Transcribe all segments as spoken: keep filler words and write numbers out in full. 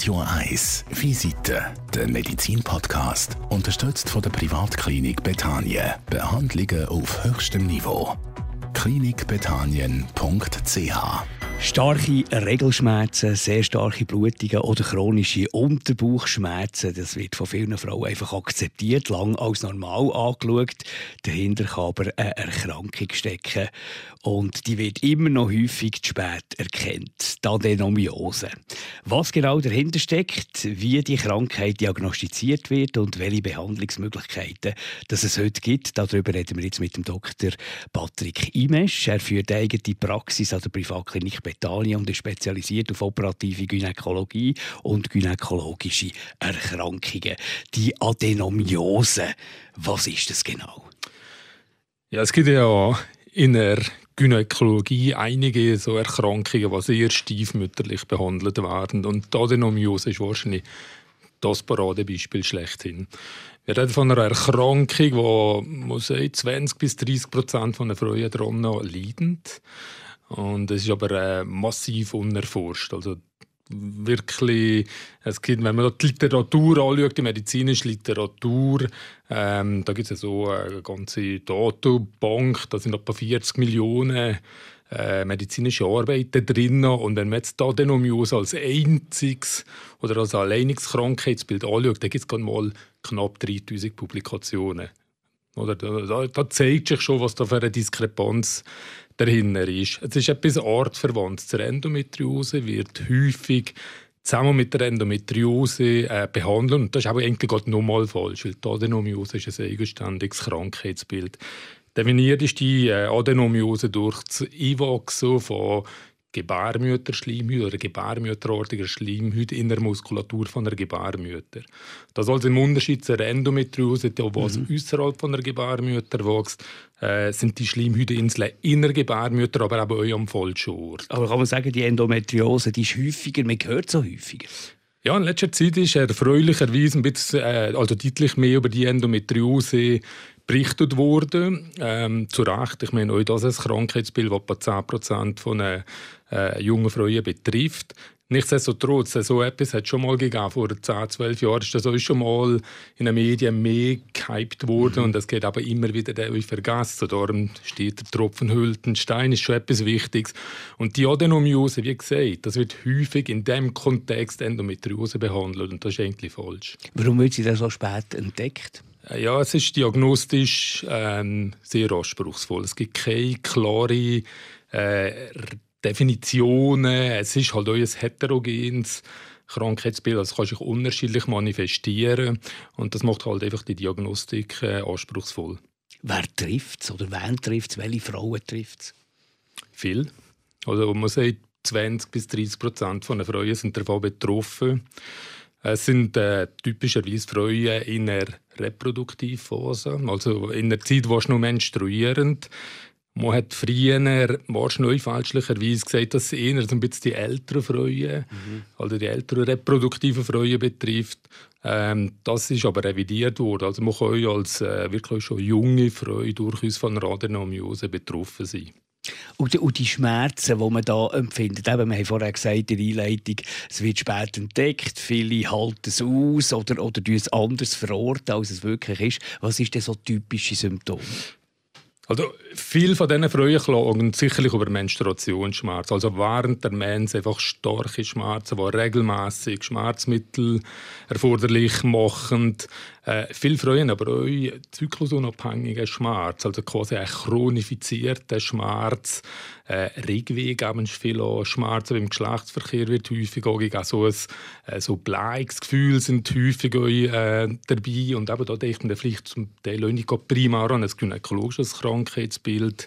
Radio eins Visite, der Medizin-Podcast, unterstützt von der Privatklinik Bethanien. Behandlungen auf höchstem Niveau. klinik bethanien punkt c h. Starke Regelschmerzen, sehr starke Blutungen oder chronische Unterbauchschmerzen, das wird von vielen Frauen einfach akzeptiert, lang als normal angeschaut. Dahinter kann aber eine Erkrankung stecken und die wird immer noch häufig zu spät erkannt, die Adenomiose. Was genau dahinter steckt, wie die Krankheit diagnostiziert wird und welche Behandlungsmöglichkeiten dass es heute gibt, darüber reden wir jetzt mit dem Doktor Patrick Imesch. Er führt eine eigene Praxis an der Privatklinik Bethanien und ist spezialisiert auf operative Gynäkologie und gynäkologische Erkrankungen. Die Adenomiose, was ist das genau? Ja, es gibt ja in der Gynäkologie einige so Erkrankungen, die sehr stiefmütterlich behandelt werden. Und die Adenomiose ist wahrscheinlich das Paradebeispiel schlechthin. Wir reden von einer Erkrankung, wo man sagt, zwanzig bis dreißig Prozent der Frauen daran leiden. Und es ist aber äh, massiv unerforscht. Also wirklich, es gibt, wenn man die Literatur anschaut, die medizinische Literatur, ähm, da gibt es ja so eine ganze Datenbank, da sind etwa vierzig Millionen äh, medizinische Arbeiten drin. Und wenn man jetzt die Adenomiose als einziges oder als alleiniges Krankheitsbild anschaut, dann gibt es gerade mal knapp dreitausend Publikationen. Oder da, da zeigt sich schon, was da für eine Diskrepanz dahinter ist. Es ist etwas artverwandt. Die Endometriose wird häufig zusammen mit der Endometriose äh, behandelt. Und das ist aber eigentlich gerade nochmal falsch, weil die Adenomiose ist ein eigenständiges Krankheitsbild. Definiert ist die äh, Adenomiose durch das Einwachsen von Gebärmutterschleimhaut oder gebärmutterartiger Schleimhaut in der Muskulatur von der Gebärmutter. Das also im Unterschied zur Endometriose, die was mhm. außerhalb von der Gebärmutter wächst, äh, sind die Schleimhautinseln in der Gebärmutter, aber auch am falschen Ort. Aber kann man sagen, die Endometriose die ist häufiger, man hört so häufiger? Ja, in letzter Zeit ist erfreulicherweise ein bisschen, äh, also deutlich mehr über die Endometriose berichtet worden. Ähm, zu Recht. Ich meine, auch das ist ein Krankheitsbild, das etwa zehn Prozent von äh, äh, jungen Frauen betrifft. Nichtsdestotrotz, so etwas hat es schon mal gegeben. Vor zehn, zwölf Jahren ist das auch schon mal in den Medien mehr gehypt worden. Mhm. Und das geht aber immer wieder vergessen. Darum steht der Tropfen hüllt den Stein, ist schon etwas Wichtiges. Und die Adenomiose, wie gesagt, das wird häufig in diesem Kontext Endometriose behandelt. Und das ist eigentlich falsch. Warum wird sie dann so spät entdeckt? Ja, es ist diagnostisch ähm, sehr anspruchsvoll. Es gibt keine klare äh, Definitionen. Es ist halt auch ein heterogenes Krankheitsbild. Also es kann sich unterschiedlich manifestieren. Und das macht halt einfach die Diagnostik äh, anspruchsvoll. Wer trifft es oder wen trifft es? Welche Frauen trifft es? Viel. Also man sagt, zwanzig bis dreißig Prozent der Frauen sind davon betroffen. Es sind äh, typischerweise Frauen in der Reproduktivphase, also in der Zeit, wo sie noch menstruierend. Man hat früher wahrscheinlich fälschlicherweise gesagt, dass es eher so ein bisschen die älteren Frauen, mhm. also die älteren reproduktiven Frauen betrifft. Ähm, das ist aber revidiert worden. Also man kann als äh, wirklich schon junge Frau durchaus von einer Adenomiose betroffen sein. Und die, und die Schmerzen, die man da empfindet, eben, wir haben vorher gesagt in der Einleitung, es wird spät entdeckt, viele halten es aus oder, oder tun es anders verorten, als es wirklich ist. Was ist denn so typische Symptome? Also viele von diesen Frauen klagen sicherlich über Menstruationsschmerzen. Also während der Mens einfach starke Schmerzen, die regelmässig Schmerzmittel erforderlich machen. Äh, viele Frauen aber auch zyklusunabhängigen Schmerz, also quasi ein chronifizierter Schmerz. Äh, Regweg haben viele an. Schmerzen beim Geschlechtsverkehr wird häufig auch gegeben. So ein äh, so Bleichsgefühl sind häufig auch, äh, dabei. Und eben da denkt man vielleicht zum Teil auch nicht primär an ein gynäkologisches Krankheitsbild.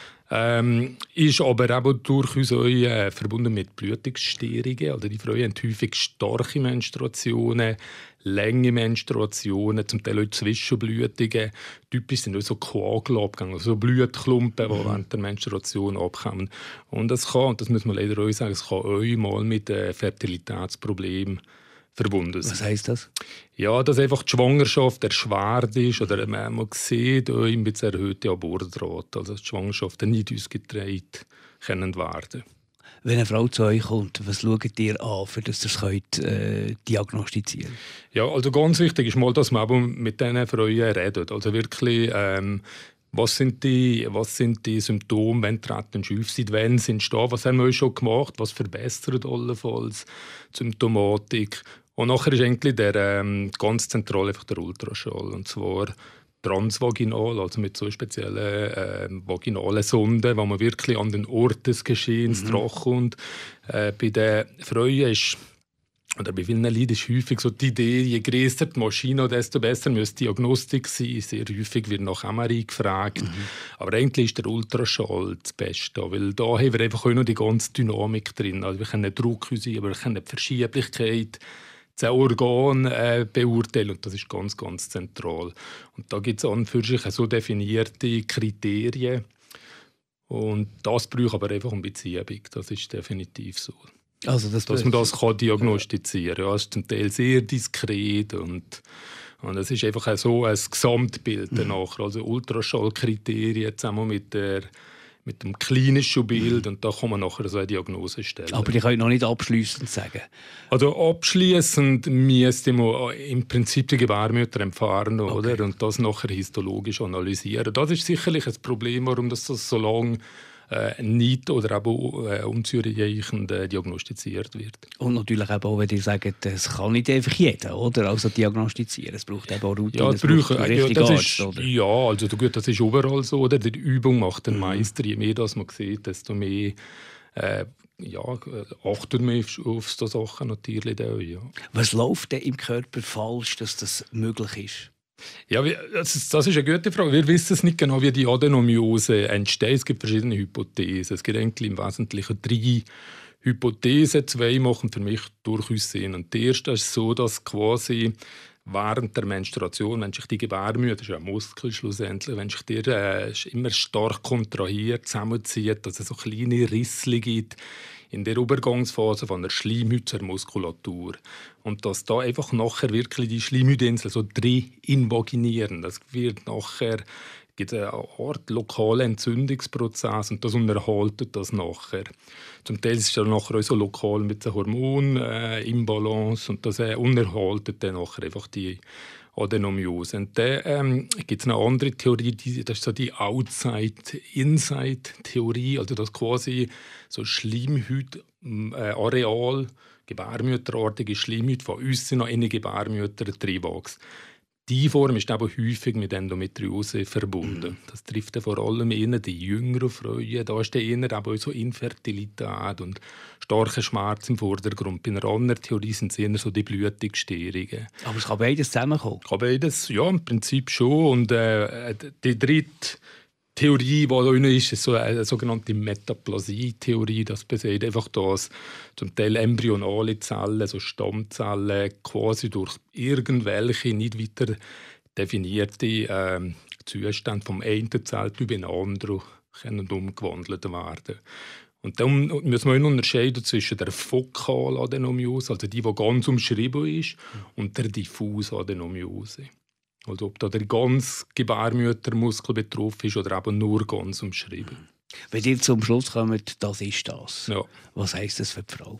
Ähm, ist aber eben durchaus auch äh, verbunden mit Blutungsstörungen. Also die Frauen haben häufig starke Menstruationen, lange Menstruationen, zum Teil auch Zwischenblutungen. Typisch sind auch so Koagulabgänge, also so Blutklumpen, die mhm. während der Menstruation abkommen. Und das kann, und das muss man leider auch sagen, es kann auch mal mit äh, Fertilitätsproblemen verbunden sind. Was heisst das? Ja, dass einfach die Schwangerschaft erschwert ist oder man, man sieht auch ein bisschen erhöhte Abortrate, also dass die Schwangerschaft nicht ausgetragen können werden. Wenn eine Frau zu euch kommt, was schaut ihr an, für dass ihr es könnt, äh, diagnostizieren könnt? Ja, also ganz wichtig ist mal, dass man aber mit diesen Frauen redet. Also wirklich, ähm, was sind, die, was sind die Symptome, wenn treten schief sind, wenn sind sie da, was haben wir schon gemacht, was verbessert allenfalls die Symptomatik. Und nachher ist eigentlich der ähm, ganz zentral einfach der Ultraschall. Und zwar transvaginal, also mit so speziellen äh, vaginalen Sonden, wo man wirklich an den Ort des Geschehens mhm. dran kommt. Äh, bei den Frauen ist, oder bei vielen Leuten ist häufig so die Idee, je grösser die Maschine, desto besser muss die Diagnostik sein. Sehr häufig wird nach M R I gefragt. Mhm. Aber eigentlich ist der Ultraschall das Beste, weil da haben wir einfach auch noch die ganze Dynamik drin. Also wir können Druck unseren, wir können die Verschieblichkeit, das Organ äh, beurteilen, und das ist ganz, ganz zentral. Und da gibt es an und für sich so definierte Kriterien, und das braucht aber einfach eine Beziehung. Das ist definitiv so. Also das dass man das kann diagnostizieren kann. Ja, es ist zum Teil sehr diskret, und und es ist einfach so ein Gesamtbild danach. Also Ultraschallkriterien zusammen mit der mit dem klinischen Bild, und da kann man nachher so eine Diagnose stellen. Aber die können noch nicht abschliessend sagen. Also abschliessend müsste man im Prinzip die Gebärmutter entfernen, okay. oder? Und das nachher histologisch analysieren. Das ist sicherlich ein Problem, warum das so lange äh, nicht oder eben äh, unzureichend äh, diagnostiziert wird. Und natürlich eben auch, wenn ihr sagt, das kann nicht einfach jeder, oder? Also diagnostizieren. Es braucht eben auch Routine, ja, es braucht brauchen, einen richtigen ja, das Arzt, ist, oder? Ja, also gut, das ist überall so, oder? Die Übung macht den Meister. Je mehr das man sieht, desto mehr äh, ja, achtet man auf, auf so Sachen natürlich auch, ja. Was läuft denn im Körper falsch, dass das möglich ist? Ja, das ist, das ist eine gute Frage. Wir wissen es nicht genau, wie die Adenomyose entsteht. Es gibt verschiedene Hypothesen. Es gibt eigentlich im Wesentlichen drei Hypothesen. Zwei machen für mich durchaus Sinn. Und die erste ist so, dass quasi während der Menstruation, wenn sich die Gebärmutter, das ist ja ein Muskel schlussendlich, wenn sich der äh, immer stark kontrahiert, zusammenzieht, dass es so kleine Risse gibt in der Übergangsphase von der Schleimhaut zur Muskulatur. Und dass da einfach nachher wirklich die Schleimhautinseln so drin invaginieren. Das wird nachher, gibt eine Art lokalen Entzündungsprozess, und das unterhaltet das nachher. Zum Teil ist es dann nachher auch so lokal mit der Hormonimbalance, äh, und das äh, unterhaltet dann nachher einfach die Adenomyose. Und dann ähm, gibt es eine andere Theorie, die, das ist so die Outside-Inside-Theorie, also dass quasi so Schleimhaut-Areal, äh, gebärmutterartige Schleimhaut von außen noch in die Gebärmutter reinwächst. Die Form ist aber häufig mit Endometriose verbunden. Das trifft vor allem eher die jüngeren Frauen. Da ist eher aber so Infertilität und starker Schmerz im Vordergrund. Bei einer anderen Theorie sind es eher so die Blutungsstörungen. Aber es kann beides zusammenkommen? Kann beides, ja, im Prinzip schon. Und äh, die dritte Theorie, die da ist, ist so eine sogenannte Metaplasie-Theorie. Das besagt einfach, dass zum Teil embryonale Zellen, so Stammzellen, quasi durch irgendwelche nicht weiter definierte äh, Zustände vom einen Zelltyp in einen anderen können umgewandelt werden. Und dann müssen wir unterscheiden zwischen der fokalen Adenomyose, also die, die ganz umschrieben ist, und der diffusen Adenomyose. Also ob da der ganze Gebärmuttermuskel betroffen ist oder eben nur ganz umschrieben. Wenn ihr zum Schluss kommt, das ist das. Ja. Was heisst das für die Frau?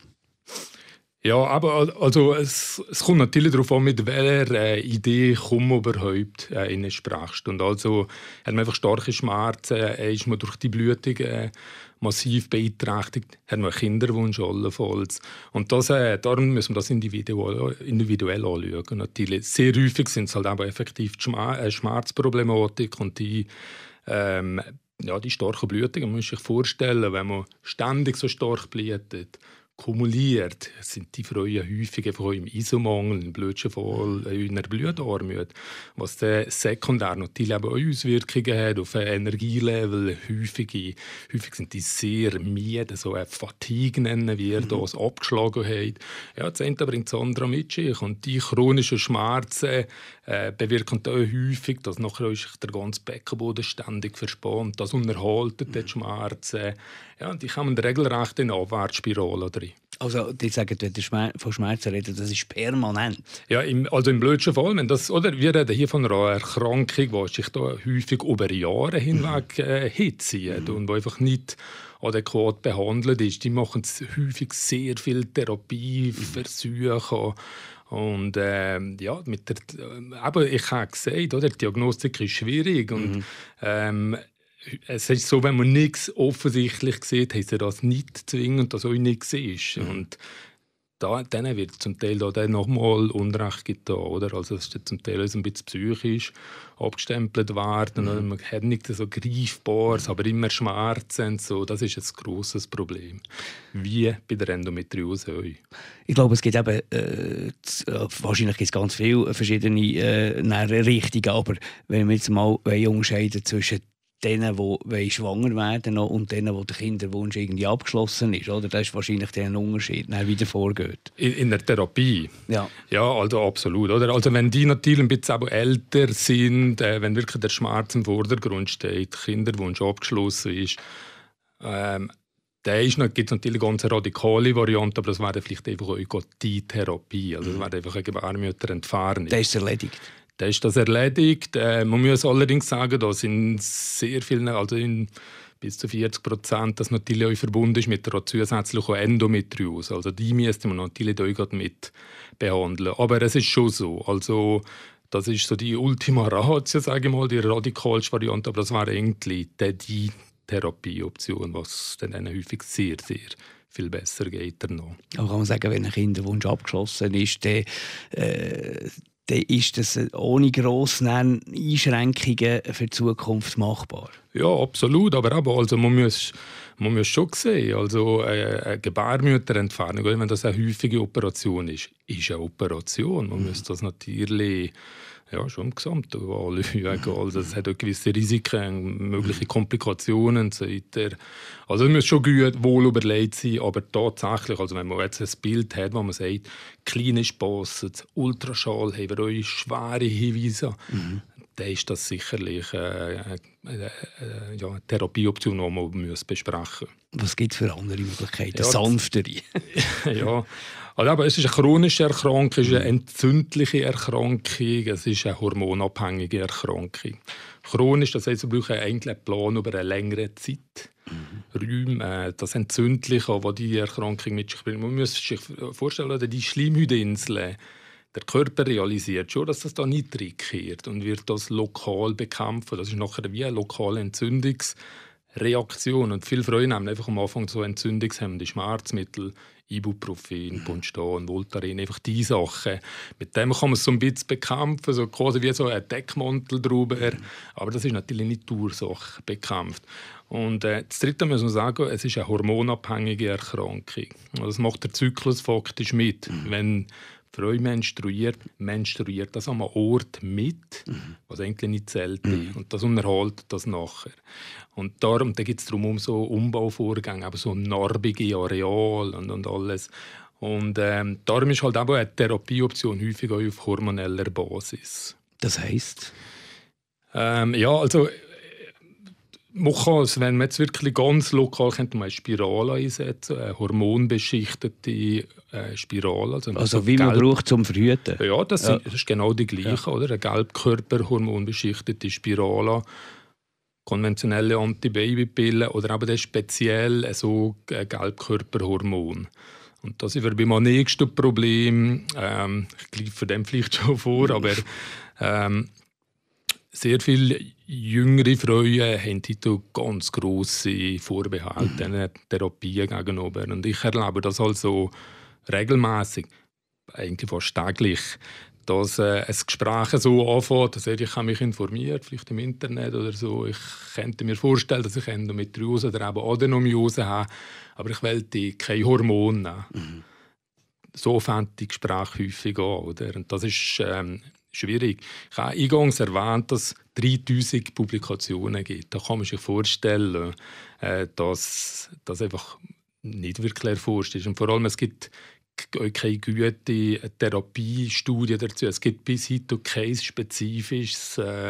Ja, aber also es, es kommt natürlich darauf an, mit welcher äh, Idee kommt man überhaupt äh, in eine Sprechstunde. Also hat man einfach starke Schmerzen, äh, ist man durch die Blutung äh, massiv beeinträchtigt, hat man einen Kinderwunsch allenfalls. Und das, äh, darum müssen wir das individuell, individuell anschauen. Natürlich. Sehr häufig sind es halt aber effektiv die Schmerz, äh, Schmerzproblematik und die ähm, ja, die starken Blutungen. Man muss sich vorstellen, wenn man ständig so stark blutet, kumuliert, sind die Frauen häufig einfach im Isomangel, im Blutschenfall, in einer Blutarmut, was dann sekundär natürlich auch Auswirkungen hat auf ein Energielevel. Häufig, häufig sind die sehr müde, so eine Fatigue nennen wir mhm. das, Abgeschlagenheit. Ja, das eine bringt das andere mit sich. Und die chronischen Schmerzen äh, bewirken auch häufig, dass nachher sich der ganze Beckenboden ständig verspannt. Das unterhaltet mhm. die Schmerzen. Ja, die kommen regelrecht in eine Abwärtsspirale drin. Also, die sagen, wenn ihr Schmer- von Schmerzen redet, das ist permanent. Ja, im, also im blödsten Fall, wenn das, oder wir reden hier von einer Erkrankung, die sich da häufig über Jahre hinweg äh, hinzieht mhm. und die einfach nicht adäquat behandelt ist. Die machen häufig sehr viel Therapieversuche. Und äh, ja, mit der, äh, aber ich habe gesagt, oder, die Diagnostik ist schwierig. Und, mhm. ähm, es ist so, wenn man nichts offensichtlich sieht, heisst das nicht zwingend, dass auch nichts ist. Mhm. Und da, denen wird zum Teil da nochmal Unrecht getan, oder? Also es ist zum Teil ein bisschen psychisch abgestempelt worden, mhm. man hat nichts so Greifbares, aber immer Schmerzen, so. Das ist ein grosses Problem. Wie bei der Endometriose. Ich glaube, es gibt eben, äh, wahrscheinlich gibt es ganz viele verschiedene äh, Richtungen, aber wenn wir jetzt mal unterscheiden zwischen denen, die schwanger werden wollen, und denen, wo der Kinderwunsch irgendwie abgeschlossen ist. Oder? Das ist wahrscheinlich der Unterschied, der wieder vorgeht. In, in der Therapie? Ja. Ja, also absolut. Oder? Also wenn die natürlich ein bisschen auch älter sind, äh, wenn wirklich der Schmerz im Vordergrund steht, Kinderwunsch abgeschlossen ist, ähm, da gibt es natürlich eine ganz radikale Variante, aber das wäre vielleicht einfach eine Eukotie-Therapie. Also das wäre einfach eine Gebärmutterentfernung. Das ist erledigt. Da ist das erledigt. Äh, man muss allerdings sagen, dass in sehr vielen, also in bis zu vierzig Prozent, das natürlich auch verbunden ist mit der zusätzlichen Endometriose. Also die müsste man natürlich auch mit behandeln. Aber es ist schon so. Also das ist so die Ultima Ratio, sage ich mal, die radikalste Variante. Aber das wäre eigentlich die Therapieoption, was dann häufig sehr, sehr viel besser geht. Noch. Aber kann man sagen, wenn ein Kinderwunsch abgeschlossen ist, dann äh dann ist das ohne grosse Einschränkungen für die Zukunft machbar. Ja, absolut. Aber eben, also man, muss, man muss schon sehen, also eine Gebärmutterentfernung, wenn das eine häufige Operation ist, ist eine Operation. Man mhm. muss das natürlich ja, schon im Gesamten anschauen. Also es hat auch gewisse Risiken, mögliche Komplikationen und so weiter. Also es muss schon gut, wohl überlegt sein, aber tatsächlich, also wenn man jetzt ein Bild hat, wo man sagt, klinisch passt, Ultraschall, haben wir auch schwere Hinweise, mhm. dann ist das sicherlich eine, eine, eine, ja, eine Therapieoption, die man muss besprechen muss. Was gibt es für andere Möglichkeiten? Ja, sanftere? Ja, also, aber es ist eine chronische Erkrankung, es ist eine entzündliche Erkrankung, es ist eine hormonabhängige Erkrankung. Chronisch, das heißt, wir brauchen eigentlich einen Plan über eine längere Zeit. Mhm. Räume, das Entzündliche, das die Erkrankung mit sich bringt. Man muss sich vorstellen, die Schleimhautinseln, der Körper realisiert schon, dass das da nicht reingeht und wird das lokal bekämpfen. Das ist nachher wie eine lokale Entzündungsreaktion. Und viele Frauen nehmen einfach am Anfang so entzündungshemmende Schmerzmittel, Ibuprofen, Punchton, Voltaren, einfach diese Sachen. Mit dem kann man es so ein bisschen bekämpfen, so quasi wie so ein Deckmantel drüber. Aber das ist natürlich nicht die Ursache bekämpft. Und äh, das Dritte muss man sagen, es ist eine hormonabhängige Erkrankung. Also das macht der Zyklus faktisch mit. Mhm. Wenn Frau menstruiert, menstruiert das an einem Ort mit, mhm. was eigentlich nicht zählt. Mhm. Und das unterhält das nachher. Und darum da gibt es darum um so Umbauvorgänge, aber so narbige Areal und, und alles. Und ähm, darum ist halt auch eine Therapieoption häufig auch auf hormoneller Basis. Das heisst? Ähm, ja, also man kann, wenn man jetzt wirklich ganz lokal könnte man eine Spirale einsetzen, eine hormonbeschichtete äh, Spirale. Also, also so wie man Gelb- braucht zum Verhüten? Ja, das, ja. Sind, das ist genau die gleiche. Ja. Oder? Eine Gelbkörperhormonbeschichtete Spirale, konventionelle Antibabypillen oder eben speziell so ein Gelbkörperhormon. Und das ist beim nächsten Problem, ähm, ich greife dem vielleicht schon vor, aber ähm, sehr viele jüngere Frauen haben heute ganz grosse Vorbehalte mhm. Therapien gegenüber. Und ich erlebe das also regelmäßig, eigentlich fast täglich, dass äh, ein Gespräch so anfängt, dass ich habe mich informiert, vielleicht im Internet oder so. Ich könnte mir vorstellen, dass ich Endometriose oder eben Adenomiose habe, aber ich wollte keine Hormone nehmen. Mhm. So fängt die Gespräche häufig an. Oder? Und das ist ähm, schwierig. Ich habe eingangs erwähnt, dass es dreitausend Publikationen gibt. Da kann man sich vorstellen, äh, dass das einfach nicht wirklich erforscht ist. Und vor allem, es gibt keine gute Therapiestudie dazu. Es gibt bis heute kein spezifisches äh,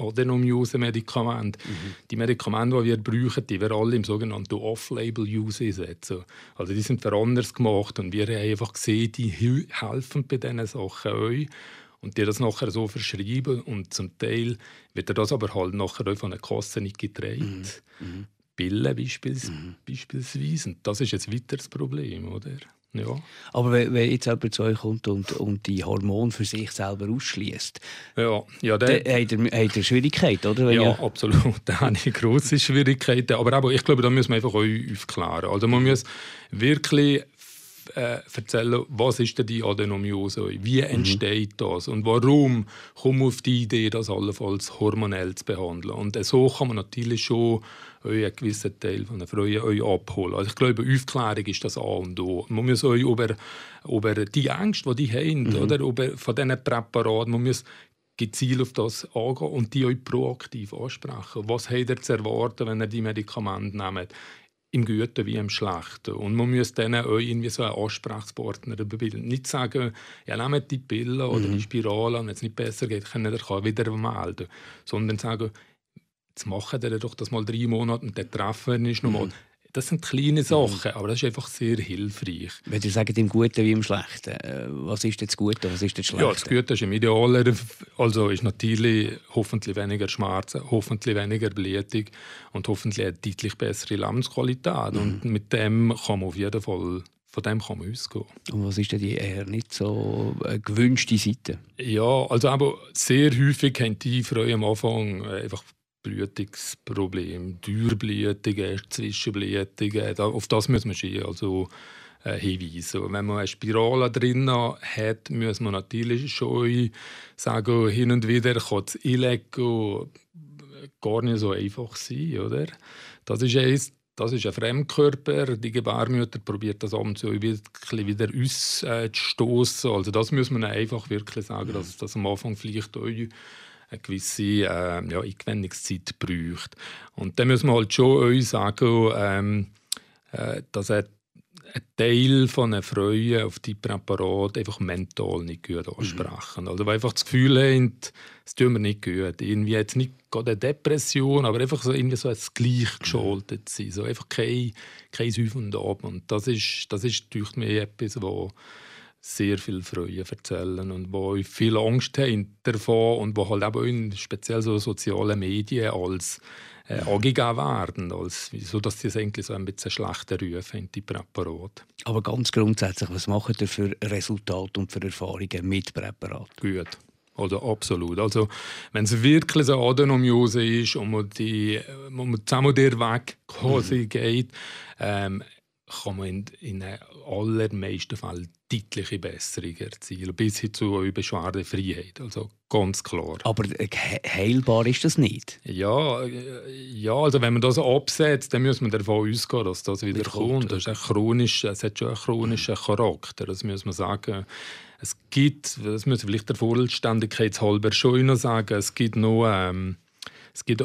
Adenomyose-Medikamente. Mhm. Die Medikamente, die wir brauchen, die wir alle im sogenannten Off-Label-Use einsetzen. Also die sind für anders gemacht und wir haben einfach gesehen, die helfen bei diesen Sachen euch. Und die das nachher so verschreiben und zum Teil wird das aber halt nachher auch von den Kassen nicht getragen. Mhm. Pillen beispielsweise. Mhm. beispielsweise. Und das ist ein weiteres Problem, oder? Ja. Aber wenn, wenn jetzt jemand zu euch kommt und, und die Hormone für sich selber ausschließt, ja, ja, dann hat er, hat er Schwierigkeiten, oder? Wenn ja, ihr... absolut. Da habe ich grosse Schwierigkeiten. Aber, aber ich glaube, da müssen wir einfach euch aufklären. Also man muss wirklich äh, erzählen, was ist denn die Adenomyose? Wie entsteht mhm. das? Und warum kommen wir auf die Idee, das allenfalls hormonell zu behandeln? Und äh, so kann man natürlich schon einen gewissen Teil von der Freude euch abholen. Also ich glaube, Aufklärung ist das A und O. Man muss euch über, über die Ängste, die die haben, mhm. oder, über, von diesen Präparaten, man muss gezielt auf das angehen und die euch proaktiv ansprechen. Was habt ihr zu erwarten, wenn ihr die Medikamente nehmt? Im Guten wie im Schlechten. Und man muss dann auch irgendwie so einen Ansprechpartner bilden. Nicht sagen, ja, nehmt die Pille oder mhm. die Spirale, wenn es nicht besser geht, könnt ihr wieder melden. Sondern sagen, jetzt machen wir doch das mal drei Monate und dann treffen wir uns nochmal. Mhm. Das sind kleine Sachen, mhm. aber das ist einfach sehr hilfreich. Wenn ihr sagt, im Guten wie im Schlechten, was ist das Gute, was ist das Schlechte? Ja, das Gute ist im Idealen, also ist natürlich hoffentlich weniger Schmerzen, hoffentlich weniger Blutung und hoffentlich eine deutlich bessere Lebensqualität. Mhm. Und mit dem kann man auf jeden Fall, von dem kann man ausgehen. Und was ist denn die eher nicht so äh, gewünschte Seite? Ja, also aber sehr häufig haben die Frauen am Anfang einfach Blutungsprobleme, Durchblutungen, Zwischenblutungen, auf das müssen wir schon also, äh, hinweisen. Wenn man eine Spirale drin hat, muss man natürlich schon sagen, hin und wieder kann das Einlegen gar nicht so einfach sein. Oder? Das ist eins. Das ist ein Fremdkörper. Die Gebärmutter probiert das abends wirklich wieder auszustoßen. Also das muss man einfach wirklich sagen, dass das am Anfang vielleicht auch eine gewisse äh, ja, Eingewöhnungszeit braucht. Und dann müssen wir halt schon euch sagen, ähm, äh, dass ein, ein Teil von einer Freude auf die Präparate einfach mental nicht gut ansprechen. Mhm. Also weil einfach das Gefühl haben, es tut mir nicht gut. Irgendwie jetzt nicht gerade eine Depression, aber einfach so, irgendwie so ein Gleichgeschaltet sein. So einfach kein, kein Auf und Ab. Und das ist, das ist durch mich etwas, wo sehr viel Freude erzählen und wo viel Angst haben davon und wo halt auch in speziell so sozialen Medien als äh, angegeben werden, als, so dass sie es eigentlich so ein bisschen schlechter Ruf haben, die Präparate. Aber ganz grundsätzlich, was macht ihr für Resultate und für Erfahrungen mit Präparaten? Gut. Also absolut. Also, wenn es wirklich so eine Adenomyose ist und man, die, man zusammen den Weg quasi mhm. geht, ähm, kann man in, in den allermeisten Fällen deutliche Besserung erzielen, bis hin zu Beschwerdefreiheit. Also ganz klar. Aber heilbar ist das nicht? Ja, ja, also wenn man das absetzt, dann muss man davon ausgehen, dass das wieder kommt. Das ist ein chronisch, es hat schon einen chronischen Charakter, das muss man sagen. Es gibt, das muss vielleicht der Vollständigkeit halber schon noch sagen, es gibt noch ähm, es gibt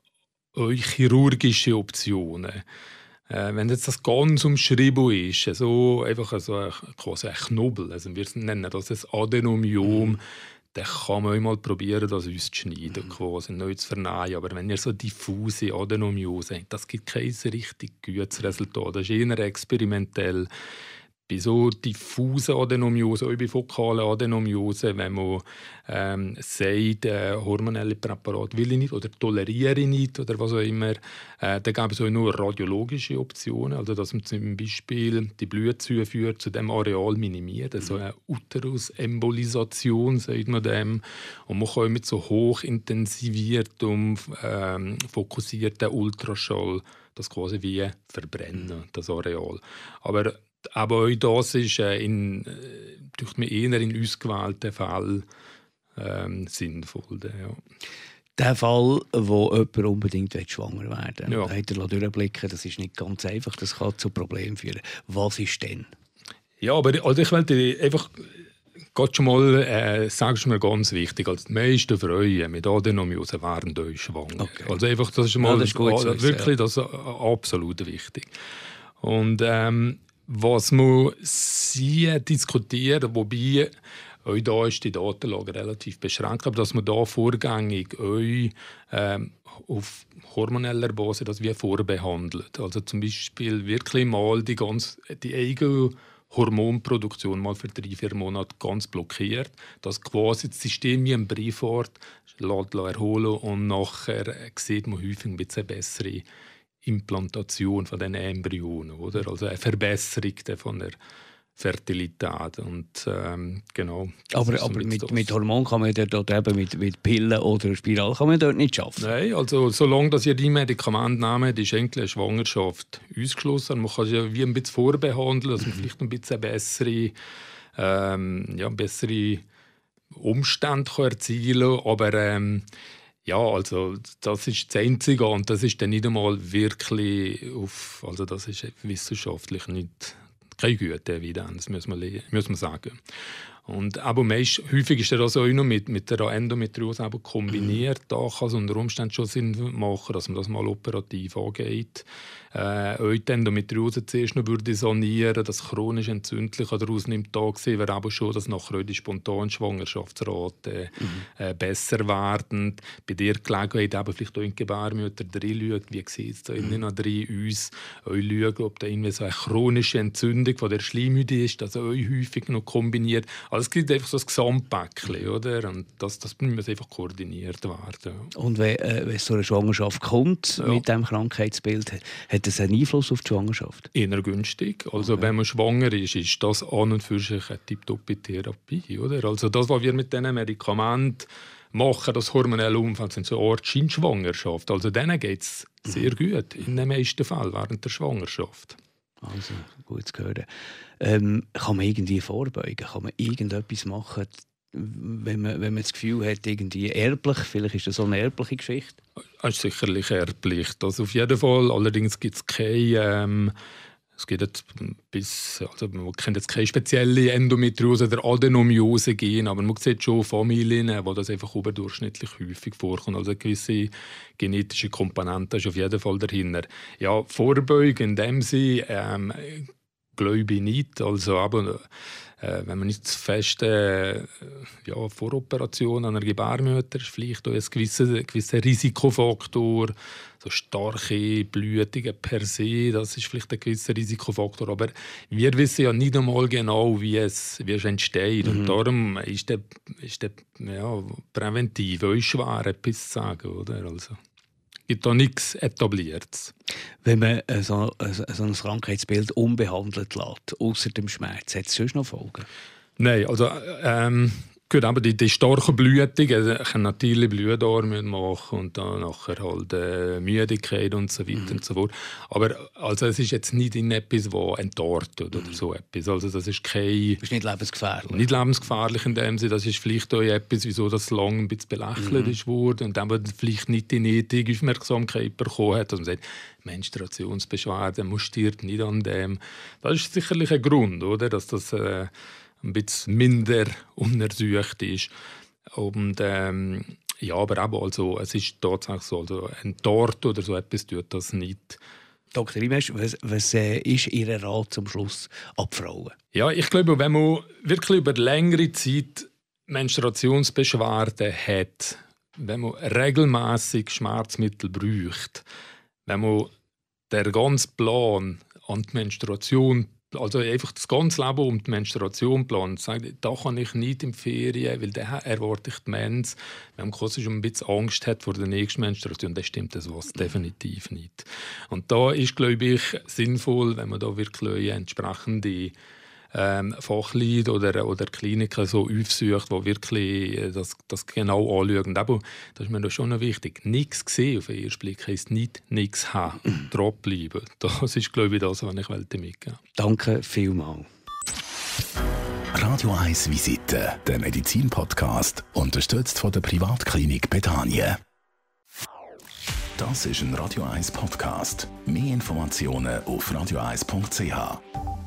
auch chirurgische Optionen. Äh, wenn jetzt das ganz umschrieben ist, so einfach so ein, quasi ein Knubbel, also wir nennen das ein Adenomiom, mhm. dann kann man mal probieren, das auszuschneiden, mhm. quasi neu zu vernähen. Aber wenn ihr so diffuse Adenomiose habt, das gibt kein richtig gutes Resultat. Das ist eher experimentell. Bei so diffusen Adenomiose, auch bei fokalen Adenomiose, wenn man ähm, sagt, äh, hormonelle Präparate will ich nicht oder toleriere ich nicht oder was auch immer, äh, dann gibt es auch nur radiologische Optionen, also dass man zum Beispiel die Blutzufuhr zu dem Areal minimiert, also eine Uterusembolisation, sagt man dem, und man kann mit so hochintensiviertem, ähm, fokussierten Ultraschall das quasi wie verbrennen, das Areal. Aber Aber auch das ist äh, in, äh, durch mich eher in ausgewählten Fällen ähm, sinnvoll. Ja. Der Fall, wo jemand unbedingt schwanger werden will, ja. da hat er durchblicken, das ist nicht ganz einfach, das kann zu Problemen führen. Was ist denn? Ja, aber also ich wollte einfach Gott schon mal, äh, sagst du mir ganz wichtig, als die meisten Frauen mit Adenomyose werden euch schwanger. Okay. Also einfach, das ist mal ja, das ist gut äh, wissen, wirklich ja. das, äh, absolut wichtig. Und ähm, was man sie diskutieren, wobei Auch da ist die Datenlage relativ beschränkt, aber dass man da vorgängig euch ähm, auf hormoneller Basis das wie vorbehandelt. Also zum Beispiel wirklich mal die, ganz, die eigene Hormonproduktion mal für drei, vier Monate ganz blockiert, dass quasi das System wie ein Briefwort lässt erholen und nachher sieht man häufig ein bisschen bessere Implantation von den Embryonen, oder? Also eine Verbesserung von der Fertilität und ähm, genau. Aber, so aber mit, mit Hormonen kann man dort eben mit, mit Pillen oder Spiral kann man dort nicht schaffen. Nein, also solange dass ihr die Medikamente nehmt, ist eigentlich eine Schwangerschaft ausgeschlossen. Man kann sie ja wie ein bisschen vorbehandeln, dass man vielleicht ein bisschen bessere, ähm, ja, bessere Umstände kann erzielen kann. Aber ähm, ja, also das ist das Einzige und das ist dann nicht einmal wirklich auf, also das ist wissenschaftlich nicht keine gute Evidenz, muss man, muss man sagen. Und aber meist, häufig ist das auch noch mit, mit der Endometriose kombiniert. Da kann es unter Umständen schon Sinn machen, dass man das mal operativ angeht. Äh, die Endometriose zuerst noch würde sanieren, das chronisch entzündliche daraus nimmt. Da sehen wir aber schon, dass nachher die spontanen Schwangerschaftsrate mhm. äh, besser werden. Bei der Gelegenheit aber vielleicht auch in die Gebärmutter drin schaut, wie sieht es da innen noch drin uns, euch schauen, ob da irgendwie so eine chronische Entzündung von der Schleimhaut ist, das euch häufig noch kombiniert. Also es gibt einfach so ein Gesamtpäckchen, oder? Und das, das muss einfach koordiniert werden. Und wenn, äh, wenn es zu einer Schwangerschaft kommt, ja. mit diesem Krankheitsbild, hat das einen Einfluss auf die Schwangerschaft? Eher günstig. Also okay. Wenn man schwanger ist, ist das an und für sich eine tipptoppe Therapie, oder? Also das, was wir mit diesen Medikamenten machen, das hormonelle Umfeld, sind so eine Art Scheinschwangerschaft. Also denen geht es sehr gut, in den meisten Fällen während der Schwangerschaft. Also, gut zu hören. Ähm, kann man irgendwie vorbeugen? Kann man irgendetwas machen, wenn man, wenn man das Gefühl hat, irgendwie erblich? Vielleicht ist das so eine erbliche Geschichte? Das ist sicherlich erblich. Das auf jeden Fall. Allerdings gibt es keine... Ähm, es gibt jetzt bis, also man kennt jetzt keine spezielle Endometriose oder Adenomiose gehen, aber man sieht schon Familien, wo das einfach überdurchschnittlich häufig vorkommt. Also eine gewisse genetische Komponente ist auf jeden Fall dahinter. Ja, vorbeugen in dem Sinne ähm, glaube ich nicht. Also, aber, äh, wenn man nicht zu fest äh, ja, Voroperation an einer Gebärmutter ist, vielleicht auch ein gewisser, gewisser Risikofaktor. So starke Blutungen per se, das ist vielleicht ein gewisser Risikofaktor. Aber wir wissen ja nicht einmal genau, wie es, wie es entsteht. Mhm. Und darum ist der, ist der ja, präventiv auch schwer, etwas zu sagen. Oder? Also, es gibt da nichts Etabliertes. Wenn man so, so ein Krankheitsbild unbehandelt lässt, außer dem Schmerz, hat es sonst noch Folgen? Nein, also ähm, gut, aber die, die starken Blutungen können natürlich Blutdorme machen und dann nachher halt äh, Müdigkeit und so weiter mhm. und so fort. Aber also, es ist jetzt nicht in etwas, das entartet oder mhm. so etwas. Also das ist kein... Das ist nicht lebensgefährlich. Nicht lebensgefährlich in dem Sinne. Das ist vielleicht auch etwas, wieso das lange ein bisschen belächelt mhm. ist wurde und dann man vielleicht nicht die nötige Aufmerksamkeit bekommen hat. Also man sagt, Menstruationsbeschwerden, man stirbt nicht an dem. Das ist sicherlich ein Grund, oder? Dass das... Äh, ein bisschen minder untersucht ist. Und, ähm, ja, aber eben, also, es ist tatsächlich so, also ein Tort oder so etwas tut das nicht. Doktor Imesch, was, was äh, ist Ihr Rat zum Schluss an die Frauen? Ja, ich glaube, wenn man wirklich über längere Zeit Menstruationsbeschwerden hat, wenn man regelmäßig Schmerzmittel braucht, wenn man den ganzen Plan an die Menstruation, also einfach das ganze Leben um die Menstruation planen. Da kann ich nicht in die Ferien, weil da erwarte ich die Mens. Wenn man quasi schon ein bisschen Angst hat vor der nächsten Menstruation, dann stimmt das was definitiv nicht. Und da ist, glaube ich, sinnvoll, wenn man da wirklich entsprechende ähm, Fachleute oder, oder Kliniker so aufsucht, die wirklich das, das genau anschauen. Aber das ist mir da schon noch wichtig. Nichts gesehen auf den ersten Blick heisst nicht nichts haben. Dranbleiben. Das ist, glaube ich, das, was ich mitgeben wollte. Danke vielmals. Radio eins Visite, der Medizin-Podcast, unterstützt von der Privatklinik Bethanien. Das ist ein Radio eins Podcast. Mehr Informationen auf radio eins punkt c h.